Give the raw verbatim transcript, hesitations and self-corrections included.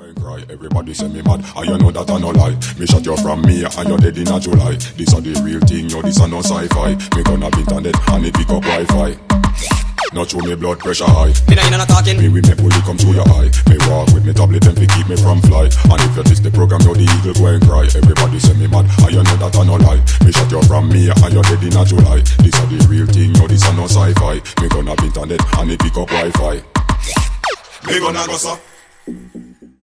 and cry. Everybody say me mad, and you know that I no lie. Me shot you from me, and you're dead in a July. This are the real thing, yo, this are no sci-fi. Me gonna be internet, and it pick up Wi-Fi. Not show me blood pressure high. Me nah inna no talking. Me with me bully come through your eye. Me walk with me tablet and fi keep me from fly. And if you diss the program, yo, the eagle go and cry. Everybody say me mad, and you know that I no lie. Me shot you from me, and you're dead in a July. This are the real thing, yo, this are no sci-fi. Me gonna be internet, and it pick up Wi-Fi. Me gonna go so.